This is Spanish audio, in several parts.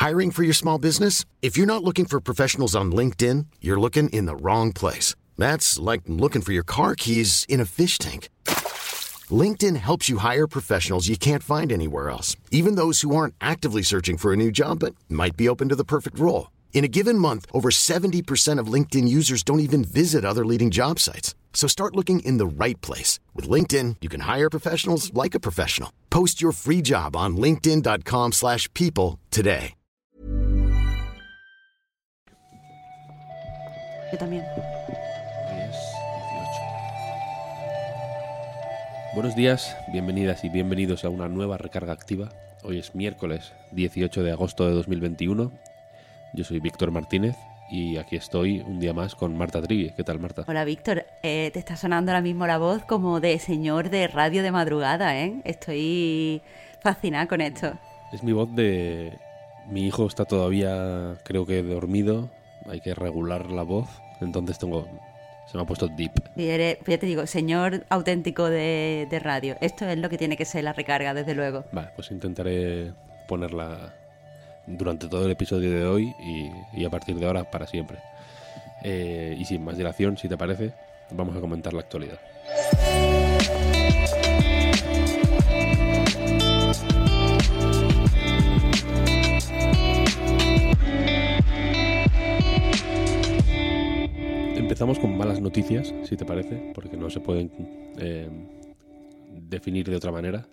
Hiring for your small business? If you're not looking for professionals on LinkedIn, you're looking in the wrong place. That's like looking for your car keys in a fish tank. LinkedIn helps you hire professionals you can't find anywhere else, even those who aren't actively searching for a new job but might be open to the perfect role. In a given month, over 70% of LinkedIn users don't even visit other leading job sites. So start looking in the right place. With LinkedIn, you can hire professionals like a professional. Post your free job on linkedin.com/people today. Yo también. Hoy es 18. Buenos días, bienvenidas y bienvenidos a una nueva recarga activa. Hoy es miércoles 18 de agosto de 2021. Yo soy Víctor Martínez y aquí estoy un día más con Marta Trigui. ¿Qué tal, Marta? Hola, Víctor. Te está sonando ahora mismo la voz como de señor de radio de madrugada, ¿eh? Estoy fascinada con esto. Es mi voz de... Mi hijo está todavía, creo que dormido. Hay que regular la voz. Entonces se me ha puesto deep. Y ya te digo, señor auténtico de radio. Esto es lo que tiene que ser la recarga, desde luego. Vale, pues intentaré ponerla durante todo el episodio de hoy y a partir de ahora para siempre. Y sin más dilación, si te parece, vamos a comentar la actualidad. Empezamos con malas noticias, si te parece, porque no se pueden definir de otra manera.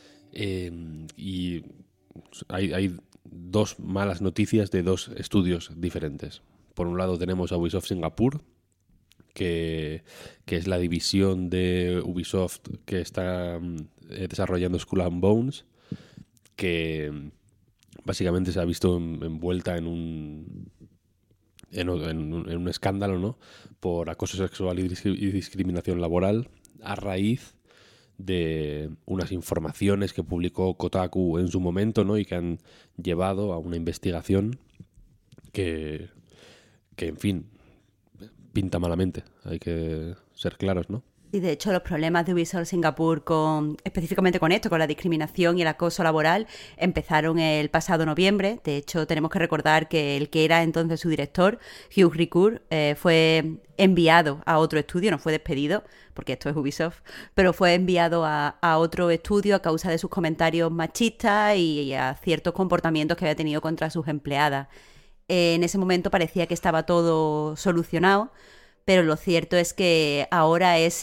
Y hay dos malas noticias de dos estudios diferentes. Por un lado tenemos a Ubisoft Singapur, que es la división de Ubisoft que está desarrollando Skull and Bones, que básicamente se ha visto envuelta en un escándalo, ¿no?, por acoso sexual y discriminación laboral a raíz de unas informaciones que publicó Kotaku en su momento, ¿no?, y que han llevado a una investigación que en fin, pinta malamente. Hay que ser claros, ¿no? Y de hecho los problemas de Ubisoft Singapur específicamente con esto, con la discriminación y el acoso laboral, empezaron el pasado noviembre. De hecho, tenemos que recordar que el que era entonces su director, Hugh Ricoeur, fue enviado a otro estudio, no fue despedido, porque esto es Ubisoft, pero fue enviado a otro estudio a causa de sus comentarios machistas y a ciertos comportamientos que había tenido contra sus empleadas. En ese momento parecía que estaba todo solucionado, pero lo cierto es que ahora es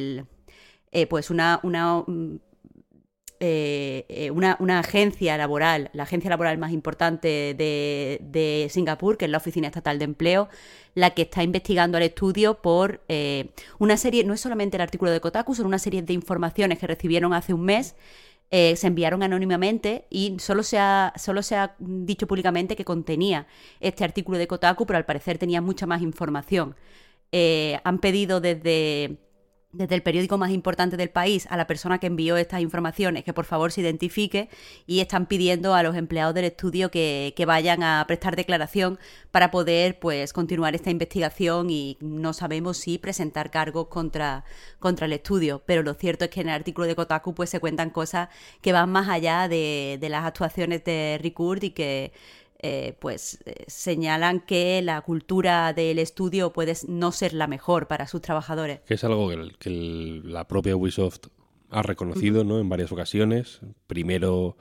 una agencia laboral, la agencia laboral más importante de Singapur, que es la Oficina Estatal de Empleo, la que está investigando al estudio por una serie, no es solamente el artículo de Kotaku, son una serie de informaciones que recibieron hace un mes. Se enviaron anónimamente y solo se ha dicho públicamente que contenía este artículo de Kotaku, pero al parecer tenía mucha más información. Han pedido desde el periódico más importante del país a la persona que envió estas informaciones que por favor se identifique, y están pidiendo a los empleados del estudio que vayan a prestar declaración para poder, pues, continuar esta investigación, y no sabemos si presentar cargos contra el estudio. Pero lo cierto es que en el artículo de Kotaku pues se cuentan cosas que van más allá de las actuaciones de Ricoeur y que señalan que la cultura del estudio puede no ser la mejor para sus trabajadores. Que es algo que la propia Ubisoft ha reconocido, ¿no?, en varias ocasiones. Primero,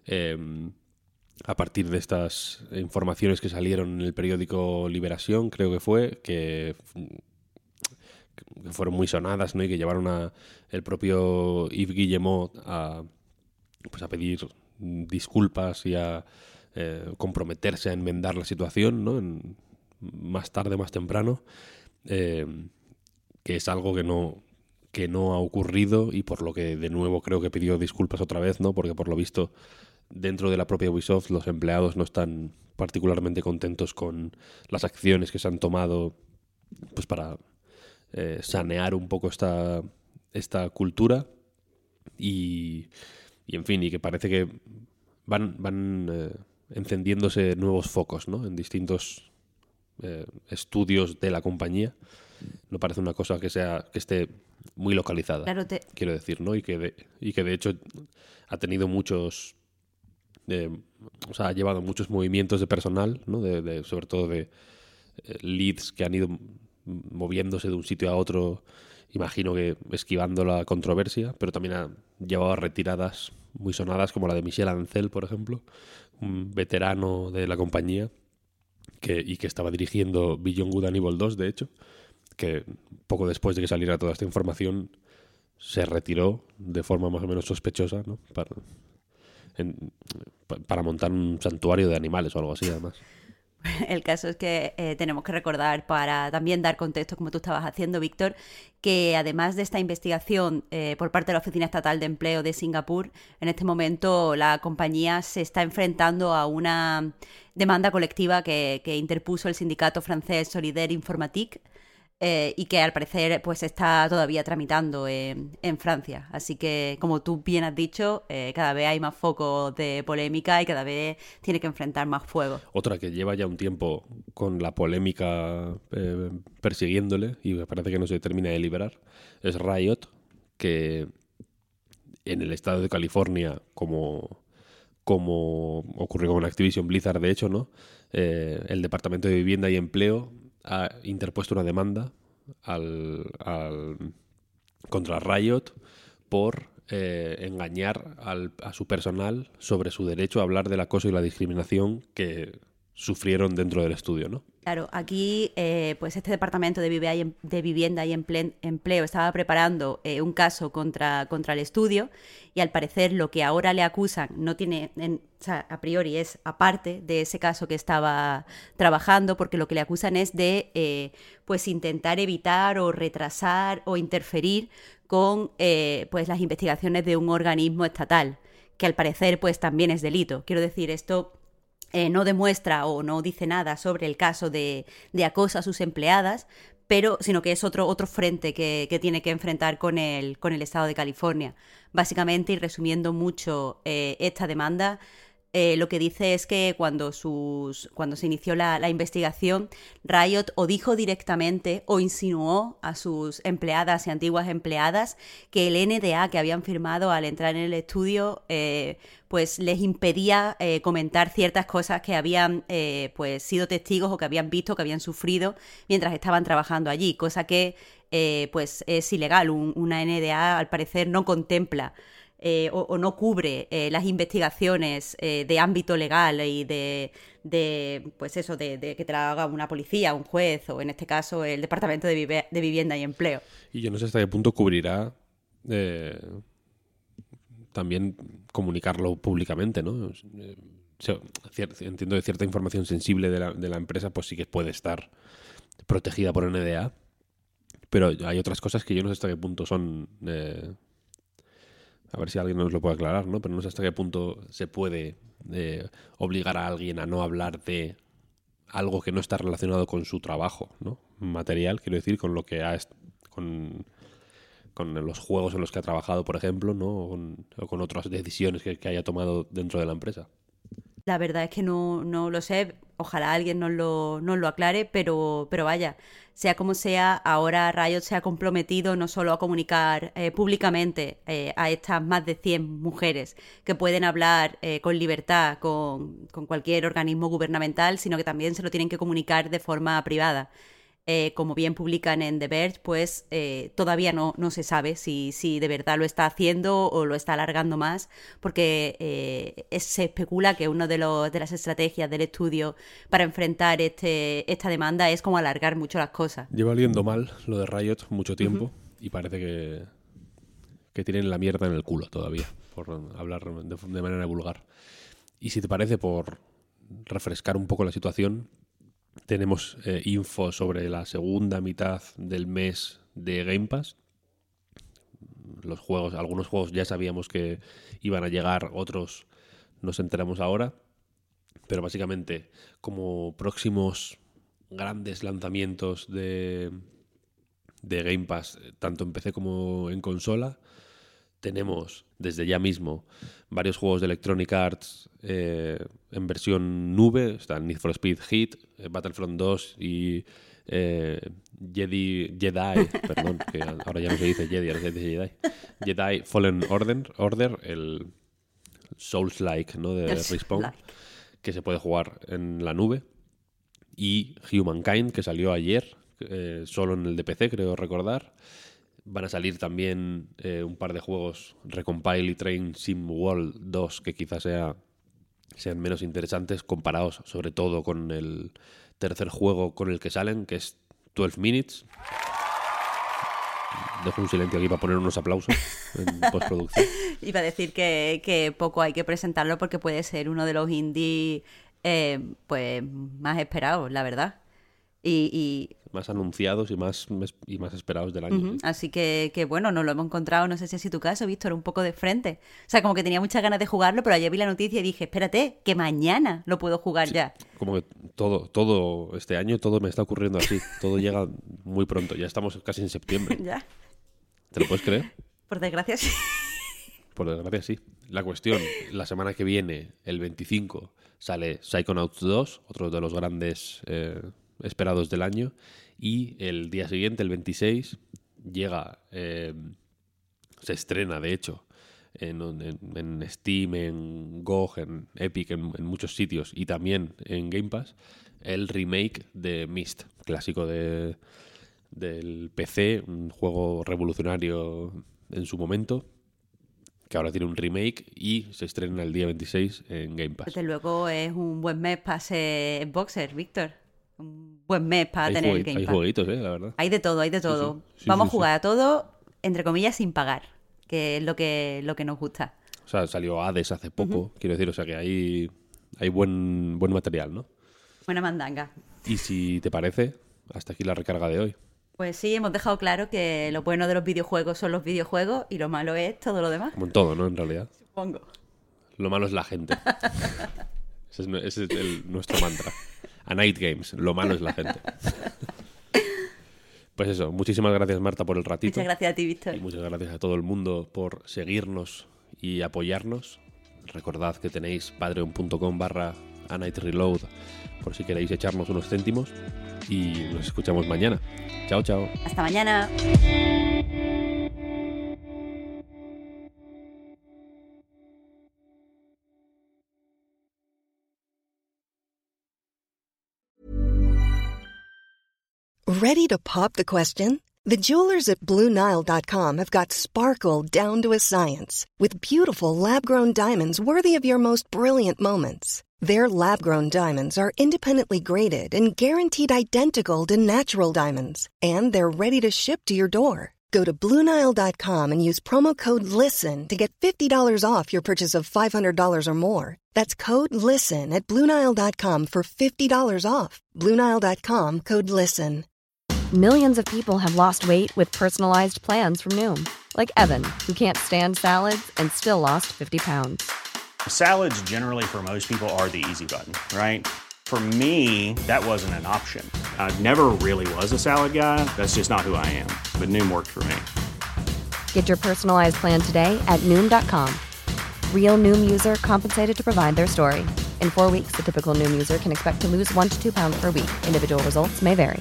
a partir de estas informaciones que salieron en el periódico Liberación, creo que fue, que fueron muy sonadas, ¿no?, y que llevaron el propio Yves Guillemot a pedir disculpas y a comprometerse a enmendar la situación, ¿no?, más tarde, más temprano, que es algo que no ha ocurrido, y por lo que de nuevo creo que pidió disculpas otra vez, ¿no?, porque por lo visto dentro de la propia Ubisoft los empleados no están particularmente contentos con las acciones que se han tomado, pues, para sanear un poco esta cultura y en fin, y que parece que van encendiéndose nuevos focos, ¿no?, en distintos estudios de la compañía. No parece una cosa que esté muy localizada, claro, quiero decir, ¿no? Y que de hecho ha tenido muchos o sea, ha llevado muchos movimientos de personal, ¿no? Sobre todo de leads que han ido moviéndose de un sitio a otro, imagino que esquivando la controversia, pero también ha llevado a retiradas muy sonadas como la de Michel Ancel, por ejemplo, un veterano de la compañía y que estaba dirigiendo Beyond Good and Evil 2, de hecho, que poco después de que saliera toda esta información se retiró de forma más o menos sospechosa, ¿no? Para montar un santuario de animales o algo así, además. El caso es que tenemos que recordar, para también dar contexto, como tú estabas haciendo, Víctor, que además de esta investigación por parte de la Oficina Estatal de Empleo de Singapur, en este momento la compañía se está enfrentando a una demanda colectiva que interpuso el sindicato francés Solidaire Informatique, y que al parecer pues está todavía tramitando en Francia. Así que, como tú bien has dicho, cada vez hay más focos de polémica y cada vez tiene que enfrentar más fuego. Otra que lleva ya un tiempo con la polémica persiguiéndole y me parece que no se termina de liberar es Riot, que en el estado de California, como ocurrió con Activision Blizzard, de hecho, ¿no? El Departamento de Vivienda y Empleo ha interpuesto una demanda contra Riot por engañar a su personal sobre su derecho a hablar del acoso y la discriminación que sufrieron dentro del estudio, ¿no? Claro, aquí pues este Departamento de Vivienda y Empleo estaba preparando un caso contra el estudio y al parecer lo que ahora le acusan no tiene, o sea, a priori es aparte de ese caso que estaba trabajando, porque lo que le acusan es de pues intentar evitar o retrasar o interferir con pues las investigaciones de un organismo estatal, que al parecer pues también es delito. Quiero decir, esto no demuestra o no dice nada sobre el caso de acoso a sus empleadas, sino que es otro frente que tiene que enfrentar con el Estado de California. Básicamente, y resumiendo mucho esta demanda, lo que dice es que cuando se inició la investigación, Riot o dijo directamente o insinuó a sus empleadas y antiguas empleadas que el NDA que habían firmado al entrar en el estudio pues les impedía comentar ciertas cosas que habían pues sido testigos o que habían visto, que habían sufrido mientras estaban trabajando allí, cosa que pues es ilegal. Una NDA al parecer no contempla o no cubre las investigaciones de ámbito legal y pues eso, de que te la haga una policía, un juez o en este caso el Departamento de Vivienda y Empleo. Y yo no sé hasta qué punto cubrirá también comunicarlo públicamente, ¿no? Entiendo que cierta información sensible de la empresa pues sí que puede estar protegida por NDA, pero hay otras cosas que yo no sé hasta qué punto son... a ver si alguien nos lo puede aclarar, ¿no? Pero no sé hasta qué punto se puede obligar a alguien a no hablar de algo que no está relacionado con su trabajo, ¿no? Material, quiero decir, con lo que con los juegos en los que ha trabajado, por ejemplo, ¿no? O con otras decisiones que haya tomado dentro de la empresa. La verdad es que no lo sé, ojalá alguien nos lo aclare, pero vaya, sea como sea, ahora Riot se ha comprometido no solo a comunicar públicamente a estas más de 100 mujeres que pueden hablar con libertad con cualquier organismo gubernamental, sino que también se lo tienen que comunicar de forma privada. Como bien publican en The Verge, pues todavía no se sabe si de verdad lo está haciendo o lo está alargando más, porque se especula que una de las estrategias del estudio para enfrentar esta demanda es como alargar mucho las cosas. Lleva oliendo mal lo de Riot mucho tiempo y parece que tienen la mierda en el culo todavía, por hablar de manera vulgar. Y si te parece, por refrescar un poco la situación, tenemos info sobre la segunda mitad del mes de Game Pass. Algunos juegos ya sabíamos que iban a llegar, otros nos enteramos ahora. Pero básicamente, como próximos grandes lanzamientos de Game Pass, tanto en PC como en consola, tenemos desde ya mismo varios juegos de Electronic Arts en versión nube. Están Need for Speed Heat, Battlefront 2 y Jedi, perdón, que ahora ya no se dice Jedi, ahora se dice Jedi. Jedi Fallen Order, Souls-like, ¿no? De Respawn, Like. que se puede jugar en la nube. Y Humankind, que salió ayer, solo en el de PC, creo recordar. Van a salir también un par de juegos, Recompile y Train Sim World 2, que quizás sean menos interesantes comparados sobre todo con el tercer juego con el que salen, que es 12 Minutes. Dejo un silencio aquí para poner unos aplausos en postproducción. Iba a decir que poco hay que presentarlo porque puede ser uno de los indie pues más esperados, la verdad. Y Más anunciados y más esperados del año. ¿Sí? así que bueno, nos lo hemos encontrado, no sé si ha sido tu caso, Víctor, un poco de frente. O sea, como que tenía muchas ganas de jugarlo, pero ayer vi la noticia y dije, espérate, que mañana lo puedo jugar ya. Como que todo este año, todo me está ocurriendo así. Todo llega muy pronto. Ya estamos casi en septiembre. Ya, ¿Te lo puedes creer? por desgracia sí. Por desgracia, sí. La cuestión, la semana que viene, el 25, sale Psychonauts 2, otro de los grandes esperados del año. Y el día siguiente, el 26, llega, se estrena, de hecho, en Steam, en GOG, en Epic, en muchos sitios, y también en Game Pass, el remake de Myst, clásico del PC, un juego revolucionario en su momento, que ahora tiene un remake y se estrena el día 26 en Game Pass. Desde luego es un buen mes para ser boxer, Víctor. Un buen mes para tener el Game Hay Pass. jueguitos, la verdad. Hay de todo, hay de todo. Sí, Vamos sí, a jugar a todo, entre comillas, sin pagar, que es lo que nos gusta. O sea, salió Hades hace poco, quiero decir, o sea que hay buen material, ¿no? Buena mandanga. Y si te parece, hasta aquí la recarga de hoy. Pues sí, hemos dejado claro que lo bueno de los videojuegos son los videojuegos y lo malo es todo lo demás. Como en todo, ¿no? En realidad. Supongo. Lo malo es la gente. Ese es nuestro mantra. A Night Games, lo malo es la gente. Pues eso, muchísimas gracias, Marta, por el ratito. Muchas gracias a ti, Víctor. Y muchas gracias a todo el mundo por seguirnos y apoyarnos. Recordad que tenéis patreon.com/anightreload por si queréis echarnos unos céntimos. Y nos escuchamos mañana. Chao, chao. Hasta mañana. Ready to pop the question? The jewelers at BlueNile.com have got sparkle down to a science with beautiful lab-grown diamonds worthy of your most brilliant moments. Their lab-grown diamonds are independently graded and guaranteed identical to natural diamonds, and they're ready to ship to your door. Go to BlueNile.com and use promo code LISTEN to get $50 off your purchase of $500 or more. That's code LISTEN at BlueNile.com for $50 off. BlueNile.com, code LISTEN. Millions of people have lost weight with personalized plans from Noom. Like Evan, who can't stand salads and still lost 50 pounds. Salads generally for most people are the easy button, right? For me, that wasn't an option. I never really was a salad guy. That's just not who I am. But Noom worked for me. Get your personalized plan today at Noom.com. Real Noom user compensated to provide their story. In 4 weeks, the typical Noom user can expect to lose 1 to 2 pounds per week. Individual results may vary.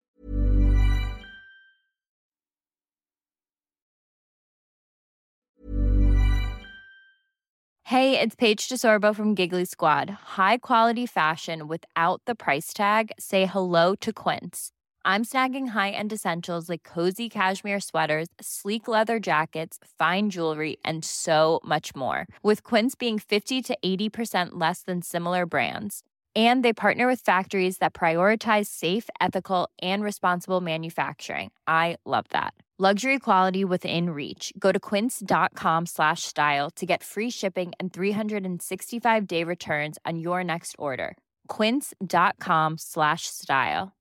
Hey, it's Paige DeSorbo from Giggly Squad. High quality fashion without the price tag. Say hello to Quince. I'm snagging high-end essentials like cozy cashmere sweaters, sleek leather jackets, fine jewelry, and so much more. With Quince being 50 to 80% less than similar brands. And they partner with factories that prioritize safe, ethical, and responsible manufacturing. I love that. Luxury quality within reach. Go to quince.com/style to get free shipping and 365-day returns on your next order. Quince.com/style.